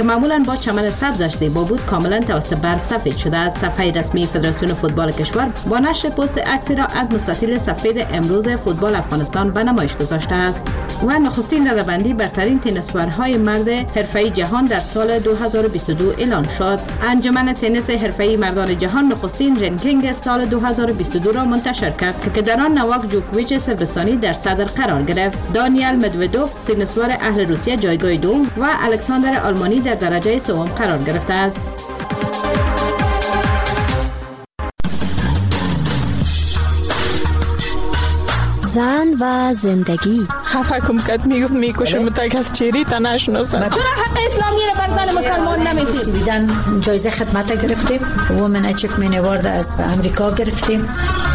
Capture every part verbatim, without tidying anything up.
که معمولا با چمن سبزش زیبا بود کاملا توسط برف سفید شده است. صفحه رسمی فدراسیون فوتبال کشور با نشر پست عکسی را از مستطیل سفید امروز فوتبال افغانستان به نمایش گذاشته است و نخستین رده‌بندی برترین تنیسورهای مرد حرفه‌ای جهان در سال دو هزار و بیست و دو اعلان شد. انجمن تنیس حرفه‌ای مردان جهان نخستین رنکینگ سال دو هزار و بیست و دو را منتشر کرد که در آن نواک جوکوویچ صربستانی در صدر قرار گرفت. دانیل مدودوف تنیسور اهل روسیه جایگاه دوم و الکساندر آلمانی در درجه سوم قرار گرفته است. زن و زندگی. خفه کم کد میگفت میکشم تک از چیری تا نشناسم. چرا حق اسلامی را بر زن مسلمان نمیدید؟ سویدن جایزه خدمت گرفتیم، وومن اچیومنت اوارد از امریکا گرفتیم.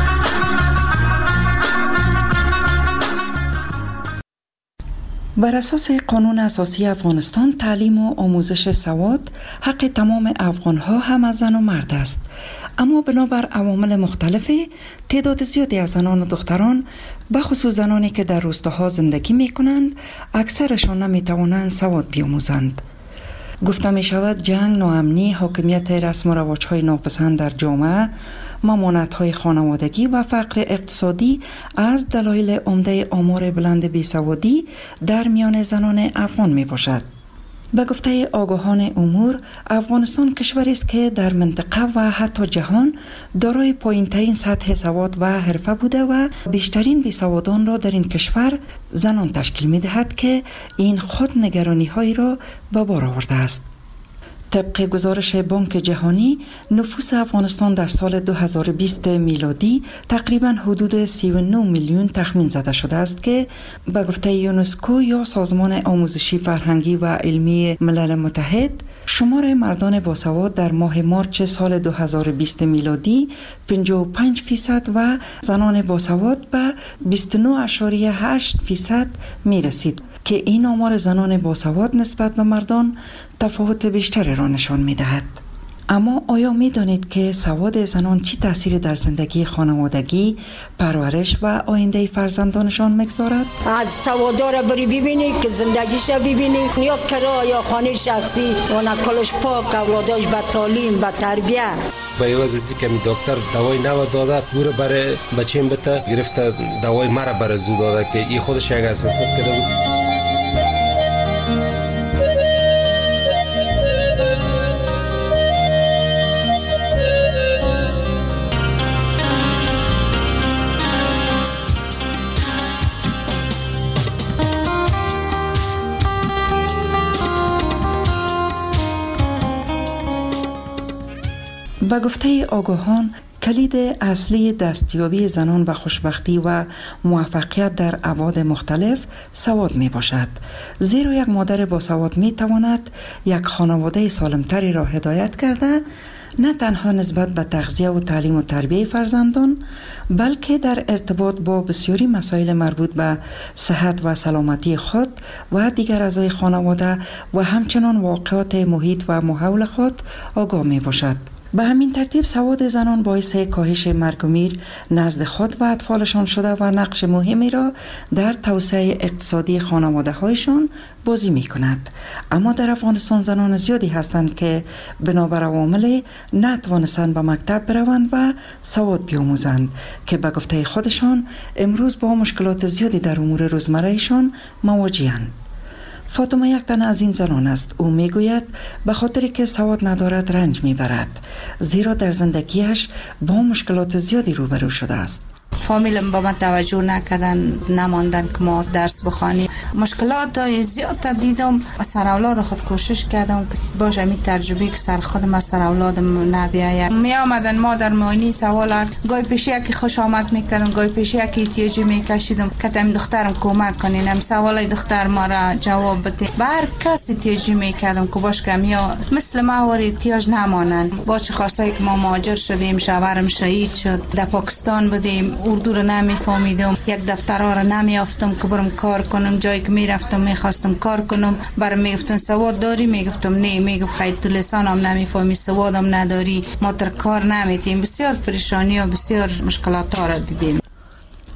بر اساس قانون اساسی افغانستان تعلیم و آموزش سواد حق تمام افغانها هم از زن و مرد است. اما بنابر عوامل مختلفی تعداد زیادی از زنان و دختران بخصوص زنانی که در روستاها زندگی می کنند اکثرشان نمی توانند سواد بیاموزند. گفته می شود جنگ، ناامنی، حاکمیت رسم و رواج‌های ناپسند در جامعه، ممانعت‌های خانوادگی و فقر اقتصادی از دلایل عمده آمار بلند بیسوادی در میان زنان افغان می باشد. به گفته آگاهان امور، افغانستان کشوری است که در منطقه و حتی جهان دارای پایین‌ترین سطح سواد و حرفه بوده و بیشترین بیسوادان را در این کشور زنان تشکیل می‌دهد که این خود نگرانی‌هایی را به بار آورده است. طبق گزارش بانک جهانی، نفوس افغانستان در سال دو هزار و بیست میلادی تقریباً حدود سی و نه میلیون تخمین زده شده است که به گفته یونسکو یا سازمان آموزشی فرهنگی و علمی ملل متحد، شمار مردان باسواد در ماه مارچ سال دو هزار و بیست میلادی پنجاه و پنج فیصد و زنان باسواد به بیست و نه اشاریه هشت فیصد می رسید که این آمار زنان باسواد نسبت به مردان تفاوت بیشتری را نشان می دهد. اما آیا می دانید که سواد زنان چی تأثیری در زندگی خانوادگی، پرورش و آینده فرزندانشان میگذارد؟ از سوادار را بری ببینی که زندگیش ببینی، یا کرا یا خانه شخصی و نکلش پاک، اولاداش به تعلیم و تربیت. با عوض از اینکه می دکتر دوای نو داده گوره برای بچیم بته گرفته دوای مرا برای زو داده که این خودش یک اساسات کرده بود. به گفته آگاهان، کلید اصلی دستیابی زنان به خوشبختی و موفقیت در ابعاد مختلف سواد می باشد. زیرا یک مادر با سواد می تواند یک خانواده سالمتری را هدایت کرده، نه تنها نسبت به تغذیه و تعلیم و تربیه فرزندان، بلکه در ارتباط با بسیاری مسائل مربوط به صحت و سلامتی خود و دیگر اعضای خانواده و همچنان واقعات محیط و ماحول خود آگاه می باشد. به همین ترتیب سواد زنان باعث کاهش مرگ و میر نزد خود و اطفالشان شده و نقش مهمی را در توسعه اقتصادی خانواده هایشان بازی می کند. اما در افغانستان زنان زیادی هستند که بنابر عوامل نتوانستند به مکتب بروند و سواد بیاموزند که به گفته خودشان امروز با مشکلات زیادی در امور روزمرهشان مواجه‌اند. فاطمه یک تن از این زنان است. او میگوید به خاطر که سواد ندارد رنج میبرد، زیرا در زندگیش با مشکلات زیادی روبرو شده است. فامیلم با من توجه نکردن، نماندن که ما درس بخوانیم. مشکلات زیاد دیدم. سر اولاد خود کوشش کردم که باشه می تجربه که سر خودم از سر اولادم نبیاید. می آمدن مادر معاینی سوال گاهی پیش یکی خوش آمد میکردم، گاهی پیش یکی احتیاجی میکشیدم که تم دخترم کمک کنین، هم سوالای دختر ما را جواب بده. بر کسی احتیاجی میکردم که باش کم یا مثل ما ور احتیاج نمانن. با چه خاصایی که ما مهاجر شدیم، شوهرم شهید شد، در پاکستان بودیم، اردو رو نمیفهمیدم، یک دفترها رو نمیافتم که برم کار کنم. جایی که میرفتم میخواستم کار کنم، برام میگفتن سواد داری؟ میگفتم نه. میگفت خیر تو لسانم نمیفهمی، سوادم نداری، ما تر کار نمیتیم. بسیار پریشانی و بسیار مشکلات ها را دیدیم.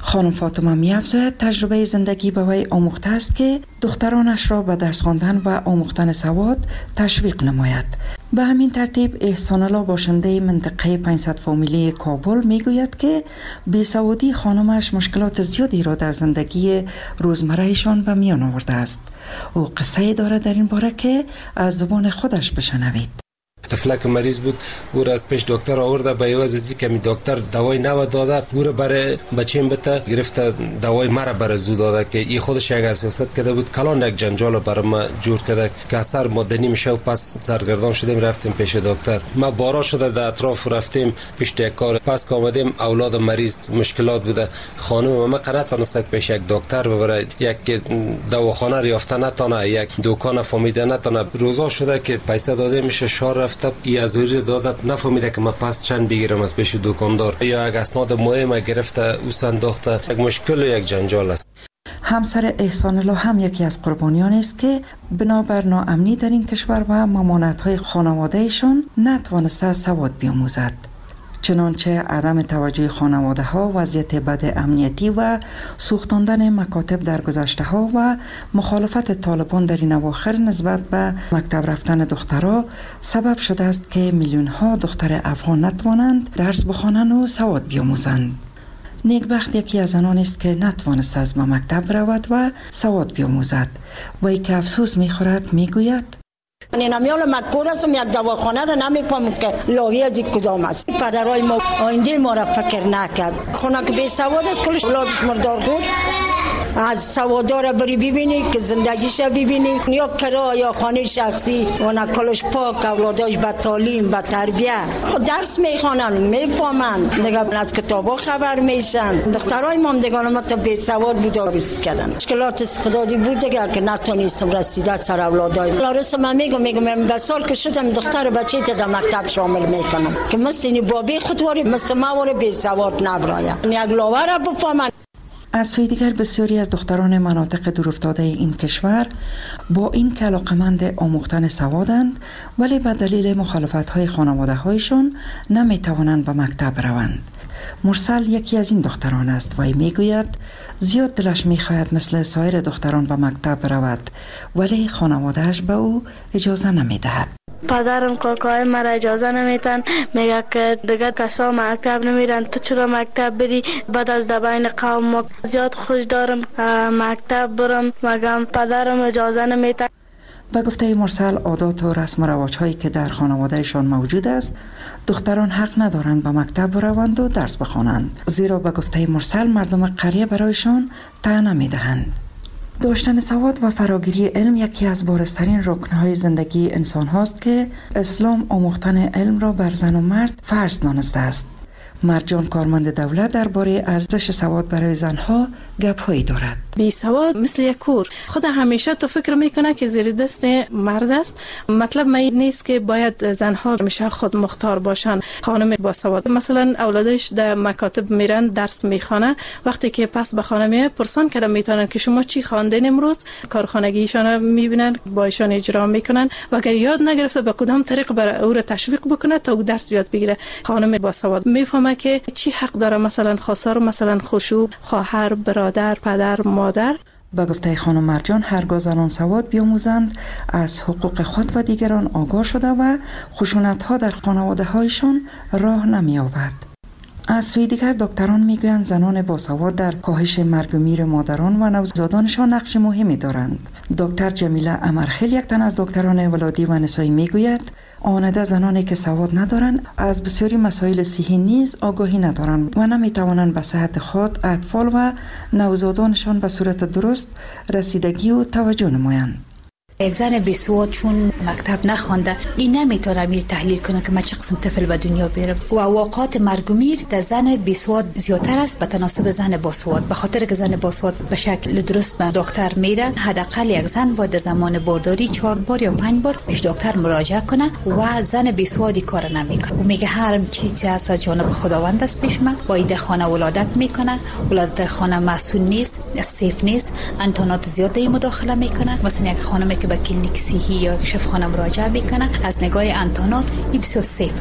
خانم فاطمه می‌افزاید تجربه زندگی به وی آموخته است که دخترانش را به درس خواندن و آموختن سواد تشویق نماید. به همین ترتیب احسان الله باشنده منطقه پانصد فامیلی کابل میگوید که بیسوادی خانمش مشکلات زیادی را در زندگی روزمرهشان به میان آورده است. او قصه دارد در این باره که از زبان خودش بشنوید. طفلک مریض بود، او را از پیش دکتر آورده، به عوض از اینکه دکتر دوای نو داده، او را برای بچه‌م بته گرفته دوای مرا برای زو داده که این خودش یک اساست کرده بود. کلان یک جنجال برای ما جور کرده که اثر مدنی میشه و پس سرگردان شدیم رفتیم پیش دکتر. ما بارا شده در اطراف رفتیم پیش کار، پس که آمدیم اولاد مریض مشکلات بوده. خانم ما قنات نتونست پیش یک دکتر ببره، یک دواخانه یافته نتونه، یک دکان فهمیده نتونه. روزا شده که پیسه داده میشه شار رفته ای ازوری داده نفهمیده که ما پس چند بگیرم از پیش دکاندار یا یک اسناد مهم گرفته او صندوقته. یک مشکل و یک جنجال است. همسر احسان الله هم یکی از قربانیان است که بنابر ناامنی در این کشور و ممانعت‌های خانواده‌شان نتوانسته سواد بیاموزد. چنانچه عدم توجه خانواده ها، وضعیت بد امنیتی و سوختاندن مکاتب در گذشته ها و مخالفت طالبان در این اواخر نسبت به مکتب رفتن دخترها سبب شده است که میلیون ها دختر افغان نتوانند درس بخوانند و سواد بیاموزند. نیکبخت یکی از آنان است که نتوانست از مکتب رود و سواد بیاموزد. وی که افسوس میخورد میگوید: من نمیال مکور هستم، یک دواخانه را نمیفهمم که لاوی از کدام است. پدرای ما آینده ما را فکر نکرد. خونه که بی سواد است کلش اولادش مردار بود. از سوادار بری ببینی که زندگیش ببینی، یا کرا یا خانه شخصی و نکلش پاک، اولاداش به تعلیم به تربیت خود درس میخوانن میفهمن، دیگه از کتابا خبر میشن. دخترای ما دیگه ما تا بی سواد بود روز کردن. مشکلات استعدادی بود دیگه که نتونستم رسیده سر اولادای. لارس من میگم میگم من ده سال که شدم دختر بچه تا مکتب شامل میکنم که مثل بابی خودواری مثل ما واره بی سواد نبرایم. یک لاوره بفهمن. از سوی دیگر بسیاری از دختران مناطق دورافتاده این کشور با این که علاقمند آموختن سوادند ولی به دلیل مخالفت‌های خانواده‌هایشان نمی‌توانند به مکتب روند. مرسل یکی از این دختران است و میگوید زیاد دلش می‌خواهد مثل سایر دختران به مکتب رود ولی خانواده‌اش به او اجازه نمی‌دهد. پدرم کاکای مرا اجازه نمیتن، میگه که دیگه کسا مکتب نمیرن، تو چرا مکتب بری؟ بعد از دبین قوم ما زیاد خوش دارم مکتب برم، مگم پدرم اجازه نمیتن. به گفته مرسل عادات و رسم و رواج هایی که در خانوادهشان موجود است دختران حق ندارند به مکتب بروند و درس بخوانند، زیرا به گفته مرسل مردم قریه برایشان طعنه نمیدهند. داشتن سواد و فراگیری علم یکی از بارزترین رکنهای زندگی انسان هاست که اسلام آموختن علم را بر زن و مرد فرض دانسته است. مرجان کارمند دولت درباره ارزش سواد برای زنها گپ‌هایی دارد. بی سواد مثل یک کور، خود همیشه تو فکر میکنه که زیر دست مرد است. مطلب ما نیست که باید زنها همیشه خود مختار باشن. خانم با سواد مثلا اولادش در مکاتب میرن درس میخوانه، وقتی که پس به خانه میاد پرسان کردن میتونن که شما چی خواندین امروز، کارخانگیشان میبینن با ایشان اجرا میکنن و اگر یاد نگرفته به کدام طریق برای او را تشویق بکنه تا او درس یاد بگیره. خانم با سواد میفهمه که چی حق داره، مثلا خواستار مثلا خشوع، خواهر، برادر، پدر، مادر. با گفته خانم مرجان هرگاه زنان سواد بیاموزند از حقوق خود و دیگران آگاه شده و خشونت ها در خانواده هایشان راه نمی یابد. از سوی دیگر دکتران میگویند زنان باسواد در کاهش مرگ و میر مادران و نوزادانشان نقش مهمی دارند. دکتر جمیله امرخیل یک تن از دکتران ولادی و نسایی میگوید آنده زنانی که سواد ندارند از بسیاری مسائل صحی نیز آگاهی ندارند و نمیتوانند به صحت خود، اطفال و نوزادانشان به صورت درست رسیدگی و توجه نمایند. یک زن بیسواد چون مکتب نخوانده این نمیتونه میر تحلیل کنه که ما چه قسم طفل به دنیا بیارم و واقعات مرگ و میر در زن بیسواد زیادتر است به تناسب زن باسواد، به خاطر که زن باسواد به شکل درست به دکتر میره. حداقل یک زن باید زمان بارداری چهار بار یا پنج بار پیش دکتر مراجعه کنه و زن بیسوادی کار نمیکنه و میگه هر چیزی از جانب خداوند است پیش من. باید خانه ولادت میکنه، ولادت خانه مسئول نیست، سیف نیست، انتانات زیاده مداخله میکنه. مثلا یک خانمی که به کلینیک صحی یا شفاخانه مراجعه میکنه از نگاه انتانات این بسیار سیف است.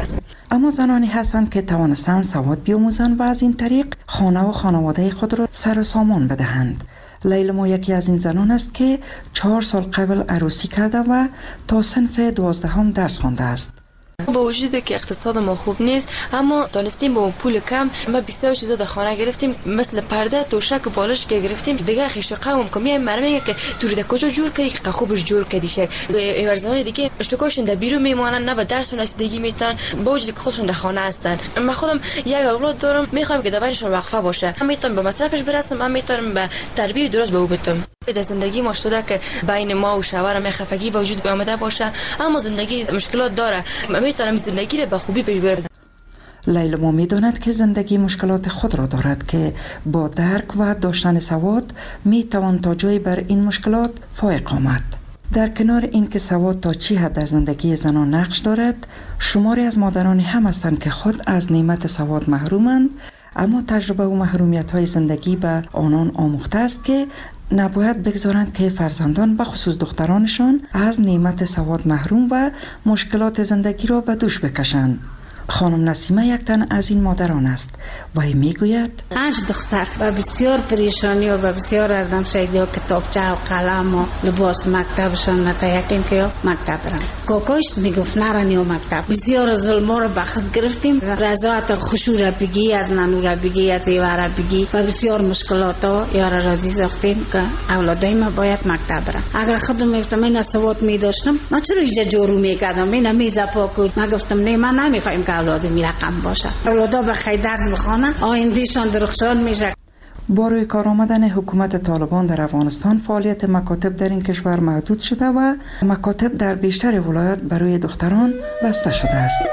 اما زنانی هستند که توانستند سواد بیاموزند و از این طریق خانه و خانواده خود را سر و سامان بدهند. لیلا یکی از این زنان است که چهار سال قبل عروسی کرده و تا صنف دوازدهم درس خوانده است. با وجود که اقتصاد ما خوب نیست، اما دانستیم با پول کم ما بسیار چیزا در خانه گرفتیم، مثل پرده، توشک و بالش که گرفتیم. دیگه خیش قوم که میای مرمه که تو رو کجا جور کردی که خوبش جور کردی شه. ورزانی دیگه اشتکاشون در بیرون میمونن، نه به درس و رسیدگی میتونن، با وجود که خودشون در خانه هستن. من خودم یک اولاد دارم، میخوام که در بینشون وقفه باشه. من میتونم به مصرفش برسم، من میتونم به تربیت درست به او بدم. در زندگی ما شده که بین ما و شوهرم خفگی به وجود آمده باشه، اما زندگی مشکلات داره. من میتونم زندگی رو به خوبی پیش ببرم. لیلا ما میداند که زندگی مشکلات خود را دارد که با درک و داشتن سواد میتوان تا جایی بر این مشکلات فائق آمد. در کنار این که سواد تا چی حد در زندگی زنان نقش دارد، شماری از مادرانی هم هستند که خود از نعمت سواد محرومند، اما تجربه و محرومیت های زندگی به آنان آموخته است که نباید بگذارند که فرزندان به خصوص دخترانشان از نعمت سواد محروم و مشکلات زندگی را به دوش بکشند. خانم نسیمه یک تن از این مادران است و میگوید پنج دختر و بسیار پریشانی و بسیار اردم شایدی و کتابچه و قلم و لباس مکتبشان نتایقیم که مکتب برن. کاکاش میگفت نرانی و مکتب. بسیار ظلم را به خود گرفتیم، رضایت خوشو را بگی، از ننو را بگی، از ایوه را بگی و بسیار مشکلات ها یار رازی ساختیم که اولادای ما باید مکتب برن. اگر خودم میفتم این سواد میداشتم، من چرا اینجا جارو میکردم، این میزا پاکود. من گفتم نه، من نمیفهم که اولاد می رقم باشه. اولادا بخیر درس بخوانن، آیندهشان درخشان میشه. با روی کار آمدن حکومت طالبان در افغانستان، فعالیت مکاتب در این کشور محدود شده و مکاتب در بیشتر ولایات برای دختران بسته شده است.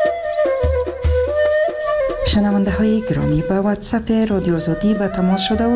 شنونده های گرامی، به واتساپ رادیو آزادی و تماس شده و